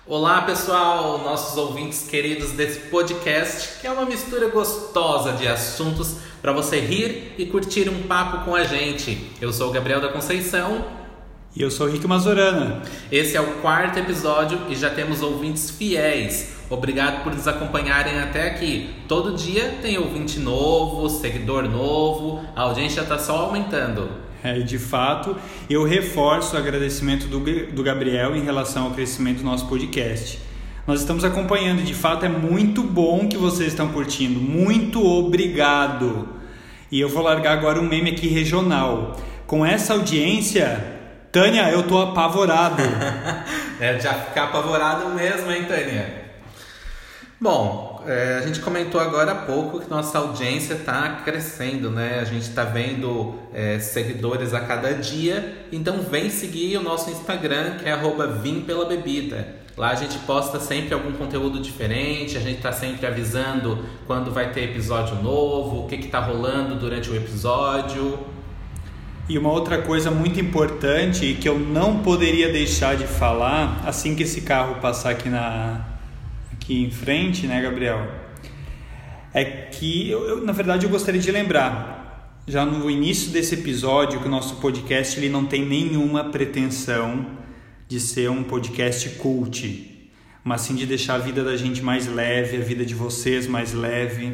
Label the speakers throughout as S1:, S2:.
S1: Olá pessoal, nossos ouvintes queridos desse podcast, que é uma mistura gostosa de assuntos para você rir e curtir um papo com a gente. Eu sou o Gabriel da Conceição.
S2: E eu sou o Rick Mazorana.
S1: Esse é o 4º episódio e já temos ouvintes fiéis. Obrigado por nos acompanharem até aqui. Todo dia tem ouvinte novo, seguidor novo, a audiência está só aumentando.
S2: De fato, eu reforço o agradecimento do Gabriel em relação ao crescimento do nosso podcast. Nós estamos acompanhando, de fato é muito bom que vocês estão curtindo. Muito obrigado! E eu vou largar agora um meme aqui regional. Com essa audiência, Tânia, eu tô apavorado.
S1: Já ficar apavorado mesmo, hein, Tânia? Bom, a gente comentou agora há pouco que nossa audiência está crescendo, né? A gente está vendo seguidores a cada dia, então vem seguir o nosso Instagram, que é @vimpelabebida. Lá a gente posta sempre algum conteúdo diferente, a gente está sempre avisando quando vai ter episódio novo, o que está rolando durante o episódio.
S2: E uma outra coisa muito importante e que eu não poderia deixar de falar assim que esse carro passar aqui em frente, né, Gabriel? É que na verdade eu gostaria de lembrar já no início desse episódio que o nosso podcast ele não tem nenhuma pretensão de ser um podcast cult, mas sim de deixar a vida da gente mais leve, a vida de vocês mais leve,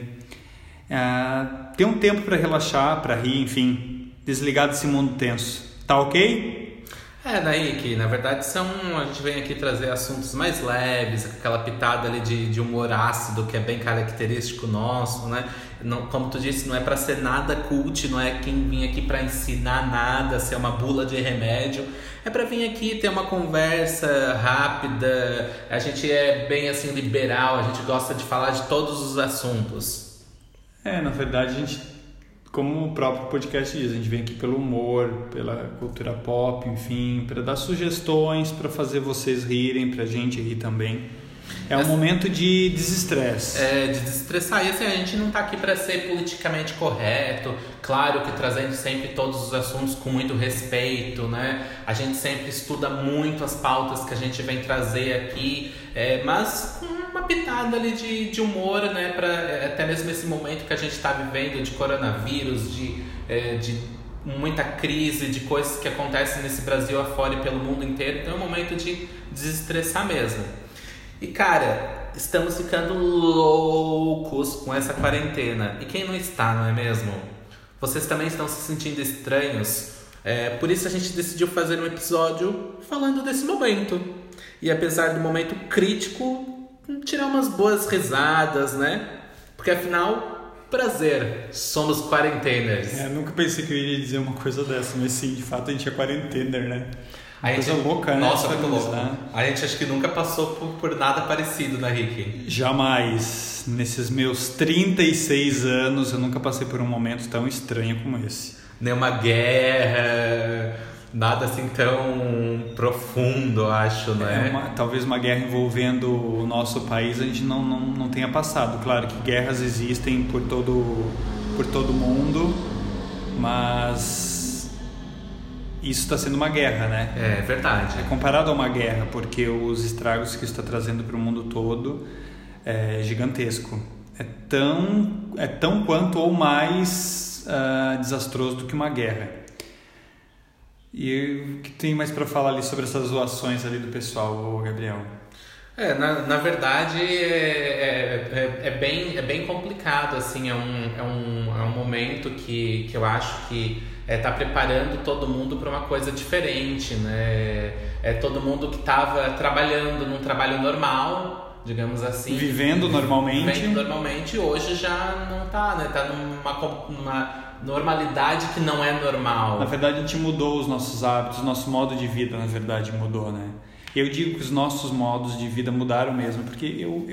S2: ter um tempo para relaxar, para rir, enfim, desligar desse mundo tenso. Tá ok?
S1: Rick, na verdade a gente vem aqui trazer assuntos mais leves, aquela pitada ali de humor ácido que é bem característico nosso, né? Não, como tu disse, não é para ser nada cult, não é quem vem aqui para ensinar nada, ser uma bula de remédio, é para vir aqui ter uma conversa rápida, a gente é bem assim liberal, a gente gosta de falar de todos os assuntos.
S2: Na verdade a gente, como o próprio podcast diz, a gente vem aqui pelo humor, pela cultura pop, enfim, para dar sugestões, para fazer vocês rirem, para a gente rir também. É um momento de desestresse.
S1: De desestressar. E assim, a gente não está aqui para ser politicamente correto, claro que trazendo sempre todos os assuntos com muito respeito, né? A gente sempre estuda muito as pautas que a gente vem trazer aqui, mas com uma pitada ali de humor, né? Para até mesmo esse momento que a gente está vivendo de coronavírus, de muita crise, de coisas que acontecem nesse Brasil afora e pelo mundo inteiro. Então é um momento de desestressar mesmo. E cara, estamos ficando loucos com essa quarentena. E quem não está, não é mesmo? Vocês também estão se sentindo estranhos? Por isso a gente decidiu fazer um episódio falando desse momento. E apesar do momento crítico, tirar umas boas risadas, né? Porque afinal, prazer, somos quarenteners.
S2: Nunca pensei que eu iria dizer uma coisa dessa, mas sim, de fato a gente é quarentener, né?
S1: Coisa
S2: louca, né?
S1: Nossa, muito louco. A gente acho que nunca passou por nada parecido, né, Rick?
S2: Jamais. Nesses meus 36 anos, eu nunca passei por um momento tão estranho como esse.
S1: Nenhuma guerra, nada assim tão profundo, acho, né?
S2: Talvez uma guerra envolvendo o nosso país a gente não tenha passado. Claro que guerras existem por todo mundo, mas isso está sendo uma guerra, né?
S1: É verdade.
S2: É comparado a uma guerra, porque os estragos que isso está trazendo para o mundo todo é gigantesco. É tão quanto ou mais desastroso do que uma guerra. E o que tem mais para falar ali sobre essas zoações ali do pessoal, Gabriel?
S1: Na verdade é bem complicado, assim, é um momento que eu acho que tá preparando todo mundo para uma coisa diferente, né? Todo mundo que estava trabalhando num trabalho normal, digamos assim,
S2: vivendo normalmente,
S1: hoje já não tá, né? Tá numa normalidade que não é normal.
S2: Na verdade a gente mudou os nossos hábitos, o nosso modo de vida na verdade mudou, né? Eu digo que os nossos modos de vida mudaram mesmo, porque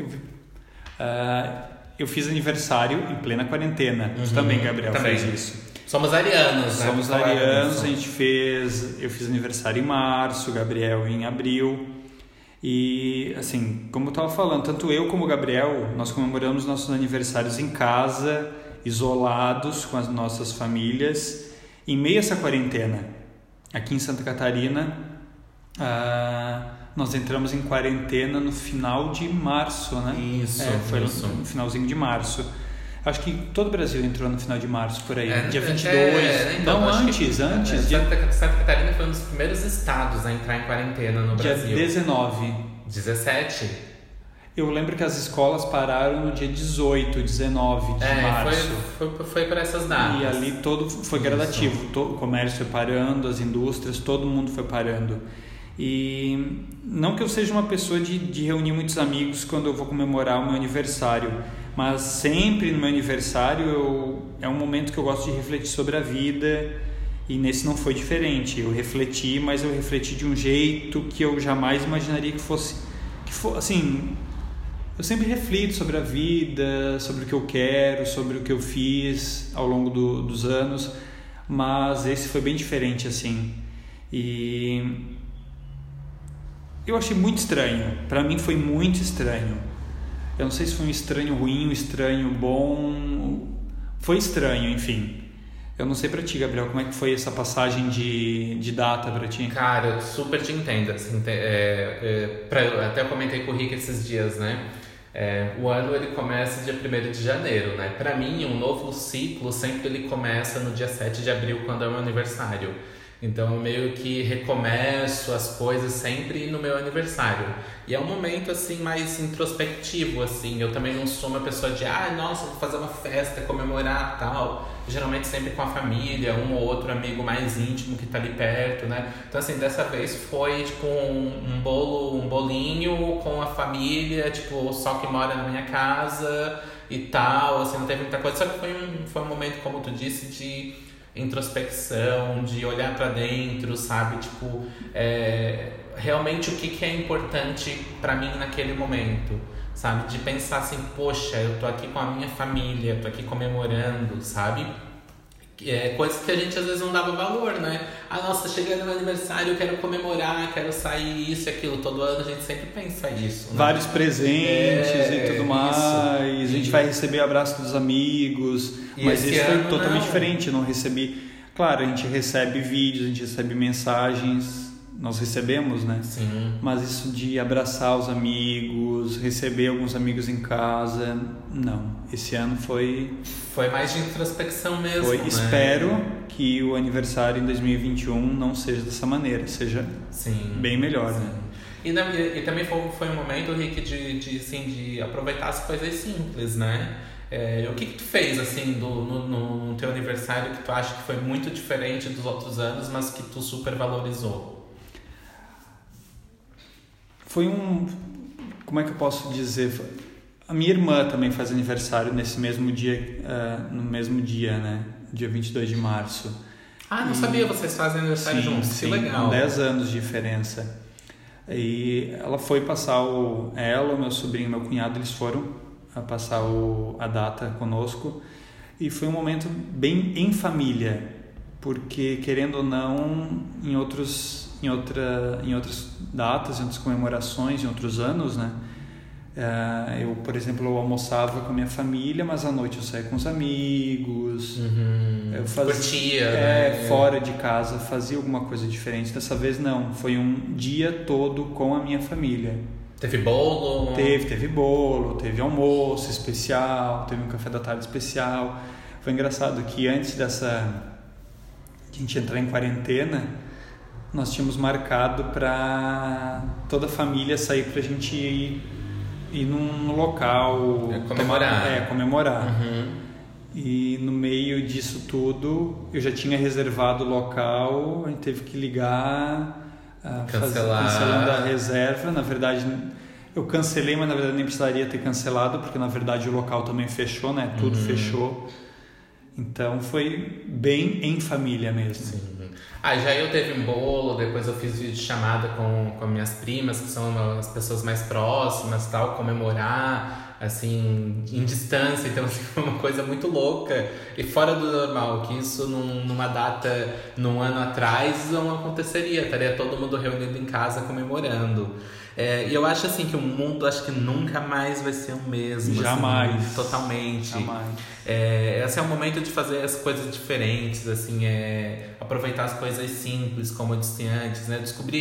S2: eu fiz aniversário em plena quarentena. Você também, Gabriel, fez isso.
S1: Somos arianos, né?
S2: Somos arianos, eu fiz aniversário em março, Gabriel em abril. E, assim, como eu estava falando, tanto eu como o Gabriel, nós comemoramos nossos aniversários em casa, isolados com as nossas famílias, em meio a essa quarentena. Aqui em Santa Catarina, nós entramos em quarentena no final de março, né?
S1: Isso,
S2: foi
S1: isso.
S2: no finalzinho de março. Acho que todo o Brasil entrou no final de março, por aí. Dia 22.
S1: Então,
S2: não, antes.
S1: Santa Catarina foi um dos primeiros estados a entrar em quarentena no Brasil.
S2: Dia 19.
S1: 17?
S2: Eu lembro que as escolas pararam no dia 18, 19 de março.
S1: Foi por essas datas.
S2: E ali todo foi gradativo. Todo o comércio foi parando, as indústrias, todo mundo foi parando. E não que eu seja uma pessoa de reunir muitos amigos quando eu vou comemorar o meu aniversário, mas sempre no meu aniversário é um momento que eu gosto de refletir sobre a vida, e nesse não foi diferente. Eu refleti, mas eu refleti de um jeito que eu jamais imaginaria que fosse assim. Eu sempre reflito sobre a vida, sobre o que eu quero, sobre o que eu fiz ao longo dos anos, mas esse foi bem diferente, assim. E eu achei muito estranho. Para mim foi muito estranho. Eu não sei se foi um estranho ruim, um estranho bom. Foi estranho, enfim. Eu não sei pra ti, Gabriel, como é que foi essa passagem de data pra ti?
S1: Cara, eu super te entendo. Assim, até eu comentei com o Rick esses dias, né? O ano ele começa dia 1º de janeiro, né? Pra mim, um novo ciclo sempre ele começa no dia 7 de abril, quando é o meu aniversário. Então eu meio que recomeço as coisas sempre no meu aniversário. E é um momento assim mais introspectivo, assim. Eu também não sou uma pessoa de nossa, vou fazer uma festa, comemorar, tal. Geralmente sempre com a família, um ou outro amigo mais íntimo que tá ali perto, né? Então assim, dessa vez foi tipo um bolinho com a família, tipo, só que mora na minha casa e tal, assim, não teve muita coisa. Só que foi um momento, como tu disse, de introspecção, de olhar pra dentro, sabe? Tipo, realmente o que é importante pra mim naquele momento, sabe? De pensar assim, poxa, eu tô aqui com a minha família, tô aqui comemorando, sabe? Coisas que a gente às vezes não dava valor, né? Nossa, chegando no aniversário, eu quero comemorar, quero sair, isso e aquilo. Todo ano a gente sempre pensa isso, né?
S2: Vários presentes e tudo mais. A gente vai receber abraço dos amigos. Mas isso foi totalmente diferente. Eu não recebi. Claro, a gente recebe vídeos, a gente recebe mensagens. Nós recebemos, né?
S1: Sim.
S2: Mas isso de abraçar os amigos, receber alguns amigos em casa, não. Esse ano foi
S1: mais de introspecção mesmo, né?
S2: Espero que o aniversário em 2021 não seja dessa maneira, seja bem melhor, né?
S1: E também foi um momento, Rick, de aproveitar as coisas simples, né? O que tu fez, assim, no teu aniversário que tu acha que foi muito diferente dos outros anos, mas que tu super valorizou?
S2: Foi como é que eu posso dizer? A minha irmã também faz aniversário nesse mesmo dia, no mesmo dia, né? Dia 22 de março.
S1: Não sabia, vocês fazem aniversário juntos, que legal.
S2: 10 anos de diferença. E ela foi passar ela, o meu sobrinho e meu cunhado, eles foram passar a data conosco. E foi um momento bem em família, porque querendo ou não, em outras datas, em outras comemorações, em outros anos, né? Eu, por exemplo, eu almoçava com a minha família, mas à noite eu saía com os amigos. Eu fazia fora de casa, fazia alguma coisa diferente. Dessa vez não, foi um dia todo com a minha família.
S1: Teve bolo?
S2: Teve bolo, teve almoço especial, teve um café da tarde especial. Foi engraçado que antes de a gente entrar em quarentena, nós tínhamos marcado para toda a família sair pra gente ir num local comemorar. E no meio disso tudo eu já tinha reservado o local, a gente teve que ligar, cancelando a reserva. Na verdade eu cancelei, mas na verdade nem precisaria ter cancelado, porque na verdade o local também fechou, né? Tudo fechou. Então foi bem em família mesmo.
S1: Sim. Já eu teve um bolo, depois eu fiz vídeo chamada com minhas primas, que são as pessoas mais próximas, tal, comemorar, assim, em distância. Então assim, foi uma coisa muito louca e fora do normal, que isso numa data, num ano atrás, não aconteceria. Estaria todo mundo reunido em casa comemorando. E eu acho assim que o mundo acho que nunca mais vai ser o mesmo.
S2: Jamais.
S1: Assim, totalmente.
S2: Jamais.
S1: Esse é o momento de fazer as coisas diferentes, assim, aproveitar as coisas simples, como eu disse antes, né? Descobrir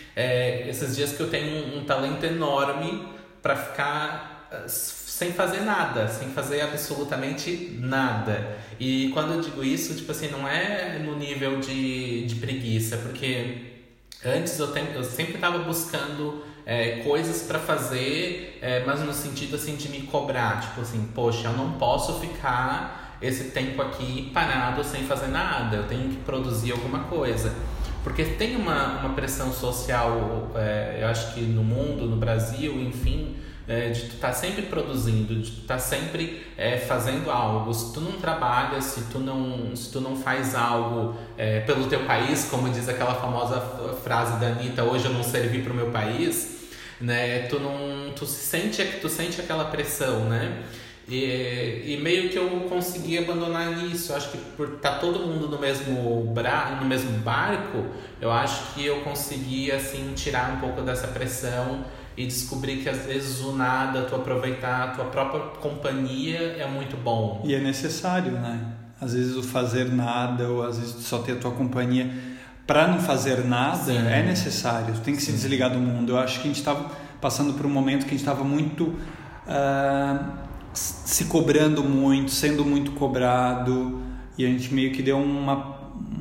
S1: esses dias que eu tenho um talento enorme para ficar sem fazer nada, sem fazer absolutamente nada. E quando eu digo isso, tipo assim, não é no nível de preguiça, porque antes eu sempre estava buscando coisas para fazer, mas no sentido assim de me cobrar, tipo assim, poxa, eu não posso ficar esse tempo aqui parado sem fazer nada, eu tenho que produzir alguma coisa. Porque tem uma pressão social, eu acho que no mundo, no Brasil, enfim, de tu estar sempre produzindo, de tu estar sempre fazendo algo. Se tu não trabalha, se tu não faz algo pelo teu país, como diz aquela famosa frase da Anitta, hoje eu não servi pro meu país, né? Tu sente aquela pressão, né? E meio que eu consegui abandonar nisso. Eu acho que por estar todo mundo no mesmo barco, eu acho que eu consegui assim tirar um pouco dessa pressão e descobrir que às vezes o nada, tu aproveitar a tua própria companhia é muito bom.
S2: E é necessário, né? Às vezes o fazer nada, ou às vezes só ter a tua companhia. Para não fazer nada, sim, é necessário. Tu tem que se desligar do mundo. Eu acho que a gente estava passando por um momento que a gente estava muito se cobrando muito, sendo muito cobrado, e a gente meio que deu uma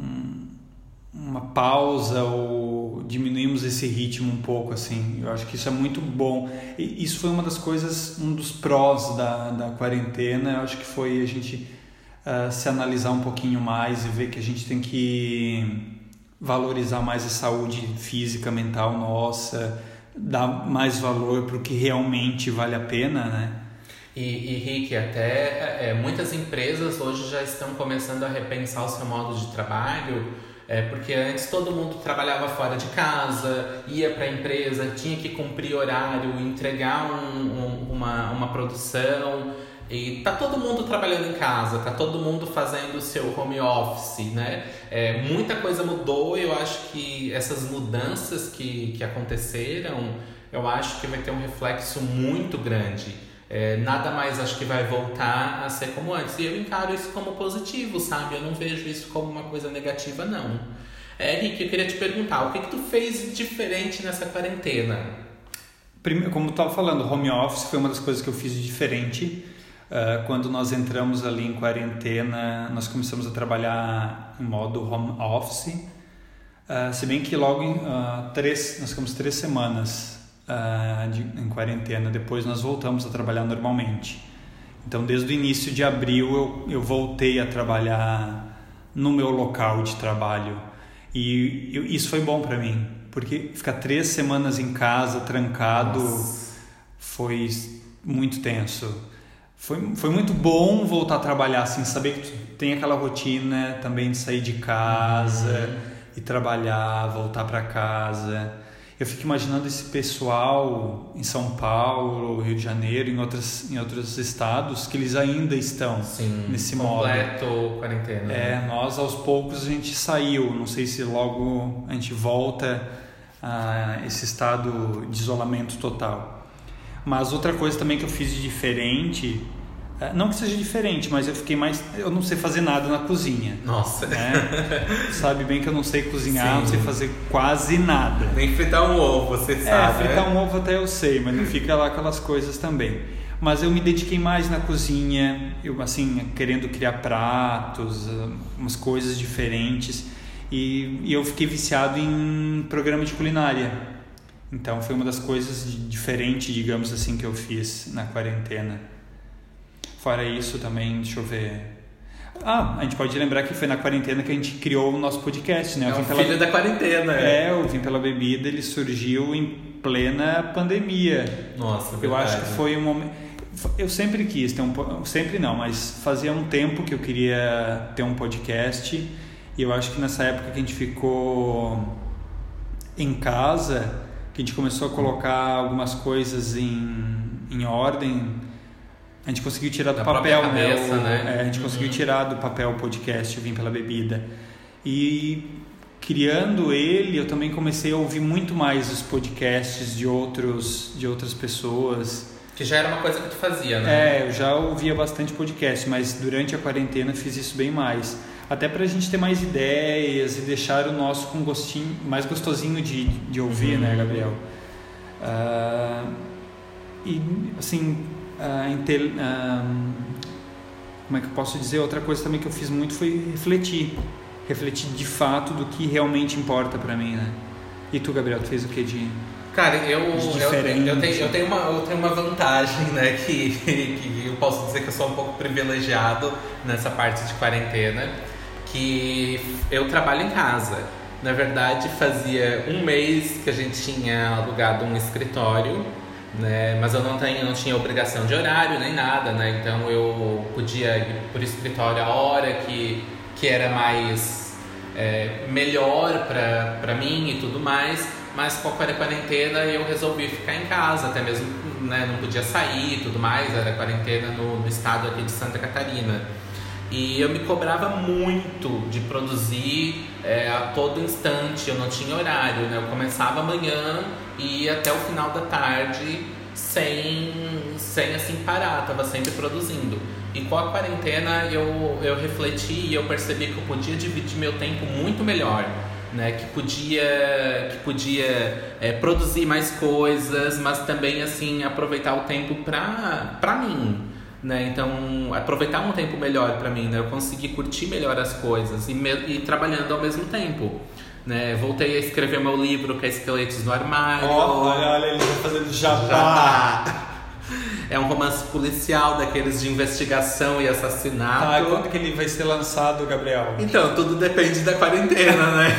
S2: pausa, ou diminuímos esse ritmo um pouco, assim. Eu acho que isso é muito bom. E isso foi uma das coisas, um dos prós da quarentena. Eu acho que foi a gente se analisar um pouquinho mais e ver que a gente tem que valorizar mais a saúde física, mental nossa, dar mais valor para o que realmente vale a pena, né?
S1: E Rick, até muitas empresas hoje já estão começando a repensar o seu modo de trabalho, porque antes todo mundo trabalhava fora de casa, ia para a empresa, tinha que cumprir horário, entregar uma produção, e tá todo mundo trabalhando em casa, tá todo mundo fazendo o seu home office, né? Muita coisa mudou, e eu acho que essas mudanças que aconteceram, eu acho que vai ter um reflexo muito grande. Nada mais acho que vai voltar a ser como antes. E eu encaro isso como positivo, sabe? Eu não vejo isso como uma coisa negativa, não. Rick, eu queria te perguntar, o que tu fez diferente nessa quarentena?
S2: Primeiro, como eu estava falando, home office foi uma das coisas que eu fiz de diferente. Quando nós entramos ali em quarentena, nós começamos a trabalhar em modo home office. Se bem que logo nós ficamos 3 semanas em quarentena, depois nós voltamos a trabalhar normalmente. Então desde o início de abril eu voltei a trabalhar no meu local de trabalho, e isso foi bom para mim, porque ficar 3 semanas em casa trancado, nossa, foi muito tenso. Foi muito bom voltar a trabalhar, assim, saber que tu tem aquela rotina também de sair de casa e trabalhar, voltar para casa. Eu fico imaginando esse pessoal em São Paulo, Rio de Janeiro, em outros estados, que eles ainda estão nesse modo.
S1: Completo quarentena.
S2: Nós aos poucos a gente saiu, não sei se logo a gente volta a esse estado de isolamento total. Mas outra coisa também que eu fiz de diferente, não que seja diferente, mas eu não sei fazer nada na cozinha.
S1: Nossa.
S2: Né? Sabe bem que eu não sei cozinhar, sim, não sei fazer quase nada.
S1: Nem fritar um ovo, você sabe.
S2: Fritar um ovo até eu sei, mas não fica lá aquelas coisas também. Mas eu me dediquei mais na cozinha, eu assim, querendo criar pratos, umas coisas diferentes. E eu fiquei viciado em programa de culinária. Então foi uma das coisas diferentes, digamos assim, que eu fiz na quarentena. Fora isso também, deixa eu ver... a gente pode lembrar que foi na quarentena que a gente criou o nosso podcast, né?
S1: Filho da quarentena.
S2: O Vim Pela Bebida, ele surgiu em plena pandemia.
S1: Nossa, verdade.
S2: Eu acho que foi um momento... Eu sempre quis ter sempre não, mas fazia um tempo que eu queria ter um podcast, e eu acho que nessa época que a gente ficou em casa, que a gente começou a colocar algumas coisas em ordem, a gente conseguiu tirar do papel,
S1: cabeça, né?
S2: A gente conseguiu tirar do papel o podcast, eu Vim Pela Bebida. E criando ele, eu também comecei a ouvir muito mais os podcasts de outras pessoas.
S1: Que já era uma coisa que tu fazia, né?
S2: Eu já ouvia bastante podcast, mas durante a quarentena fiz isso bem mais. Até para a gente ter mais ideias e deixar o nosso com gostinho, mais gostosinho de ouvir, né, Gabriel? E assim, como é que eu posso dizer? Outra coisa também que eu fiz muito foi refletir de fato do que realmente importa para mim, né? E tu, Gabriel, tu fez o que de...
S1: Cara, eu tenho uma vantagem, né, que eu posso dizer que eu sou um pouco privilegiado nessa parte de quarentena, que eu trabalho em casa. Na verdade, fazia um mês que a gente tinha alugado um escritório, né, mas eu não tinha obrigação de horário nem nada, né, então eu podia ir por escritório a hora que era mais melhor pra mim e tudo mais. Mas com a quarentena eu resolvi ficar em casa, até mesmo, né, não podia sair e tudo mais, era quarentena no estado aqui de Santa Catarina. E eu me cobrava muito de produzir a todo instante, eu não tinha horário, né? Eu começava amanhã e ia até o final da tarde sem assim parar, estava sempre produzindo. E com a quarentena eu refleti e eu percebi que eu podia dividir meu tempo muito melhor, né, que podia produzir mais coisas, mas também assim aproveitar o tempo pra mim, né? Então aproveitar um tempo melhor pra mim, né? Eu consegui curtir melhor as coisas e trabalhando ao mesmo tempo, né? Voltei a escrever meu livro, que é Esqueletos no Armário.
S2: Olha, ele tá fazendo jabá.
S1: É um romance policial daqueles de investigação e assassinato.
S2: Quando que ele vai ser lançado, Gabriel?
S1: Então, tudo depende da quarentena, né?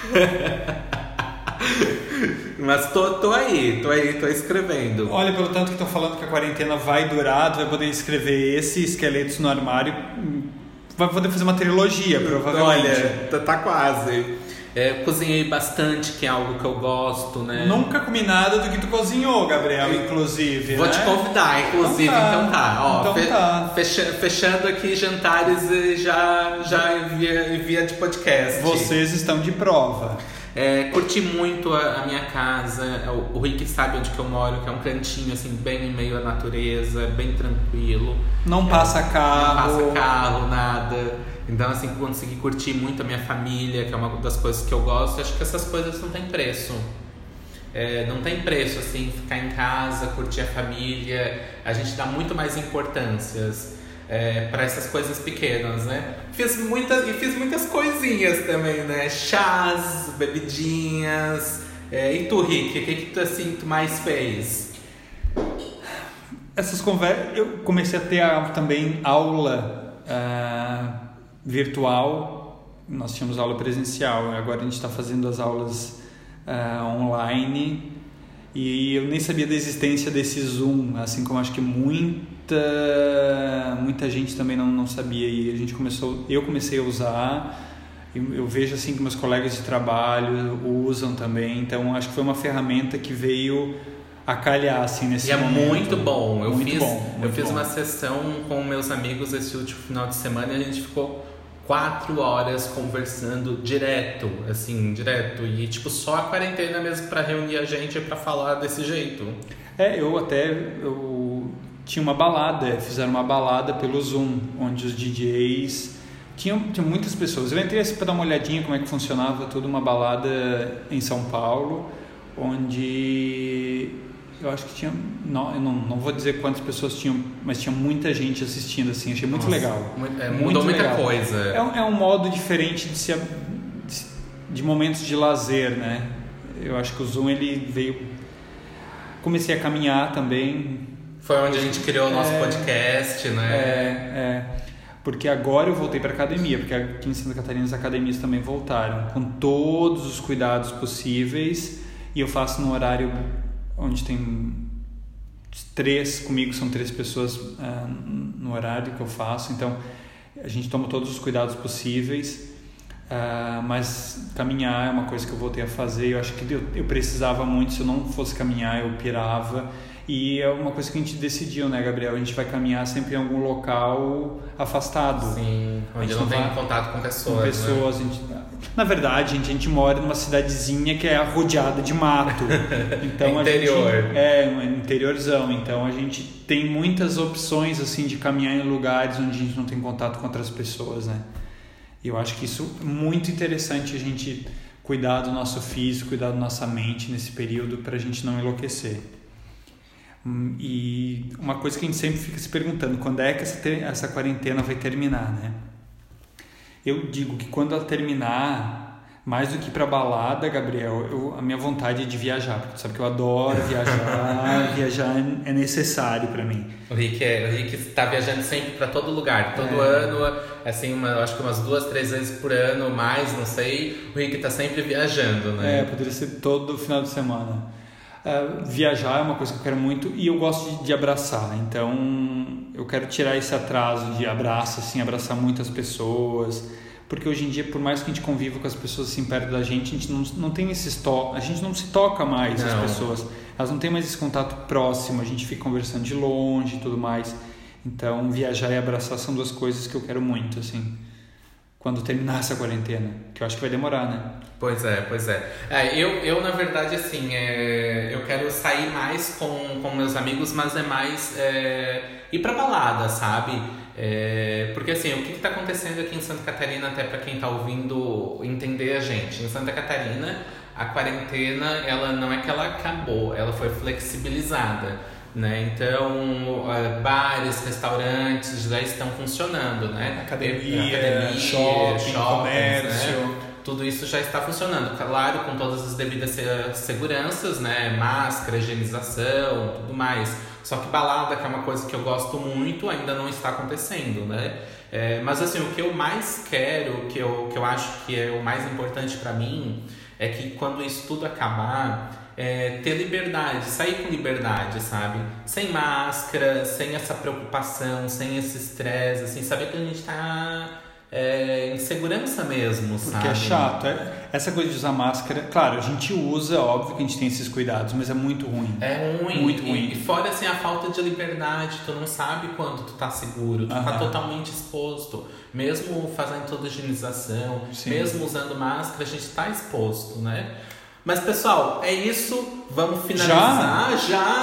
S1: Mas tô aí, tô escrevendo.
S2: Olha, pelo tanto que estão falando que a quarentena vai durar, tu vai poder escrever esse Esqueletos no Armário, vai poder fazer uma trilogia, provavelmente.
S1: Olha, tá quase. Cozinhei bastante, que é algo que eu gosto, né?
S2: Nunca comi nada do que tu cozinhou, Gabriel, inclusive.
S1: Vou te convidar, inclusive, então tá. Ó,
S2: tá.
S1: Fechando aqui jantares já via de podcast.
S2: Vocês estão de prova.
S1: Curti muito a minha casa. O Rick sabe onde que eu moro, que é um cantinho assim, bem em meio à natureza, bem tranquilo.
S2: Não passa carro.
S1: Não passa carro, nada. Então, assim, consegui curtir muito a minha família, que é uma das coisas que eu gosto. Acho que essas coisas não tem preço. Não tem preço, assim, ficar em casa, curtir a família. A gente dá muito mais importâncias para essas coisas pequenas, né? Fiz muitas coisinhas também, né? Chás, bebidinhas. E tu, Rick, o que tu, assim, tu mais fez?
S2: Essas conversas... Eu comecei a ter também aula... virtual. Nós tínhamos aula presencial, agora a gente está fazendo as aulas online, e eu nem sabia da existência desse Zoom, assim como acho que muita gente também não sabia, e eu comecei a usar, e eu vejo assim que meus colegas de trabalho usam também, então acho que foi uma ferramenta que veio a calhar assim nesse momento.
S1: E é muito bom.
S2: Eu
S1: fiz uma sessão com meus amigos esse último final de semana e a gente ficou 4 horas conversando direto. E tipo, só a quarentena mesmo para reunir a gente para falar desse jeito. Eu tinha uma balada, fizeram uma balada pelo Zoom, onde os DJs tinham muitas pessoas. Eu entrei assim para dar uma olhadinha como é que funcionava tudo, uma balada em São Paulo, onde eu acho que tinha, eu não vou dizer quantas pessoas tinham, mas tinha muita gente assistindo, assim, achei muito legal. Mudou muita coisa.
S2: É um modo diferente de momentos de lazer, né? Eu acho que o Zoom, ele veio... Comecei a caminhar também.
S1: Foi onde a gente criou o nosso podcast, né?
S2: Porque agora eu voltei para academia, porque aqui em Santa Catarina as academias também voltaram, com todos os cuidados possíveis, e eu faço no horário onde tem 3, comigo são 3 pessoas no horário que eu faço, então a gente toma todos os cuidados possíveis, mas caminhar é uma coisa que eu voltei a fazer. Eu acho que eu precisava muito, se eu não fosse caminhar eu pirava, e é uma coisa que a gente decidiu, né, Gabriel? A gente vai caminhar sempre em algum local afastado.
S1: Sim, onde não tem contato com pessoas.
S2: Né? Na verdade, a gente mora numa cidadezinha que é rodeada de mato. Então,
S1: interior.
S2: Um interiorzão. Então a gente tem muitas opções assim de caminhar em lugares onde a gente não tem contato com outras pessoas, né? E eu acho que isso é muito interessante, a gente cuidar do nosso físico, cuidar da nossa mente nesse período para a gente não enlouquecer. E uma coisa que a gente sempre fica se perguntando, quando é que essa quarentena vai terminar, né? Eu digo que quando ela terminar, mais do que para balada, Gabriel, a minha vontade é de viajar, porque tu sabe que eu adoro viajar, viajar é necessário para mim.
S1: O Rick está viajando sempre para todo lugar, todo ano, assim, eu acho que umas 2, 3 vezes por ano, mais, não sei, o Rick está sempre viajando, né?
S2: Poderia ser todo final de semana. Viajar é uma coisa que eu quero muito e eu gosto de abraçar, então eu quero tirar esse atraso de abraço, assim, abraçar muitas pessoas, porque hoje em dia, por mais que a gente conviva com as pessoas assim perto da gente, a gente não tem a gente não se toca mais as pessoas, elas não têm mais esse contato próximo, a gente fica conversando de longe e tudo mais. Então viajar e abraçar são 2 coisas que eu quero muito, assim, quando terminar essa quarentena, que eu acho que vai demorar, né?
S1: Pois é. Eu na verdade, assim, eu quero sair mais com meus amigos, mas é mais ir pra balada, sabe? Porque assim, o que está acontecendo aqui em Santa Catarina, até para quem está ouvindo entender a gente, em Santa Catarina a quarentena, ela não é que ela acabou, ela foi flexibilizada, né? Então bares, restaurantes já estão funcionando, né?
S2: Academia, shopping, comércio,
S1: né? Tudo isso já está funcionando, claro, com todas as devidas seguranças, né? Máscara, higienização, tudo mais. Só que balada, que é uma coisa que eu gosto muito, ainda não está acontecendo, né? Mas assim, o que eu mais quero, que eu acho que é o mais importante para mim, é que quando isso tudo acabar, ter liberdade, sair com liberdade, sabe? Sem máscara, sem essa preocupação, sem esse estresse, assim, saber que a gente tá em segurança mesmo, sabe?
S2: Porque é chato, essa coisa de usar máscara, claro, a gente usa, óbvio que a gente tem esses cuidados, mas é muito ruim.
S1: É ruim.
S2: Muito ruim.
S1: E fora assim, a falta de liberdade, tu não sabe quando tu tá seguro, tu tá totalmente exposto. Mesmo fazendo toda a higienização, mesmo usando máscara, a gente tá exposto, né? Mas pessoal, é isso, vamos finalizar.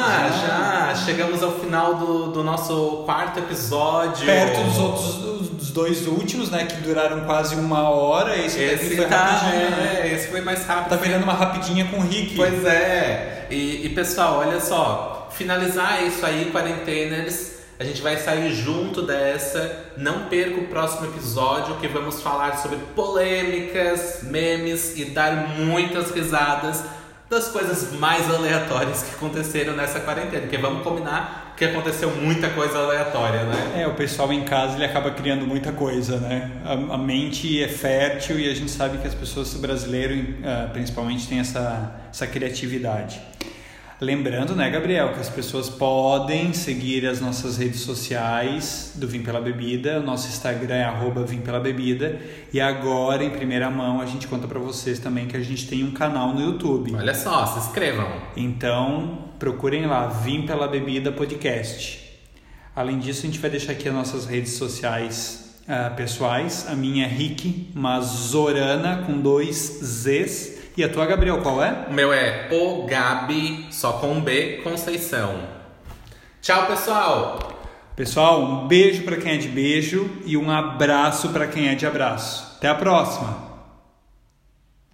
S1: Já. Chegamos ao final do nosso 4º episódio.
S2: Perto dos 2 últimos, né, que duraram quase 1 hora. Esse foi rapidinho, né?
S1: Esse foi mais rápido.
S2: Tá virando uma rapidinha com o Rick.
S1: Pois é. E pessoal, olha só, finalizar isso aí, quarentenas. A gente vai sair junto dessa. Não perca o próximo episódio, que vamos falar sobre polêmicas, memes e dar muitas risadas das coisas mais aleatórias que aconteceram nessa quarentena. Porque vamos combinar que aconteceu muita coisa aleatória, né?
S2: O pessoal em casa ele acaba criando muita coisa, né? A mente é fértil e a gente sabe que as pessoas brasileiras, principalmente, têm essa criatividade. Lembrando, né, Gabriel, que as pessoas podem seguir as nossas redes sociais do Vim Pela Bebida. O nosso Instagram é @Vim Pela Bebida. E agora, em primeira mão, a gente conta para vocês também que a gente tem um canal no YouTube.
S1: Olha só, se inscrevam.
S2: Então, procurem lá, Vim Pela Bebida Podcast. Além disso, a gente vai deixar aqui as nossas redes sociais pessoais. A minha é Rick Mazorana, com 2 Zs. E a tua, Gabriel, qual é?
S1: O meu é O Gabi, só com B, Conceição. Tchau, pessoal!
S2: Pessoal, um beijo para quem é de beijo e um abraço para quem é de abraço. Até a próxima!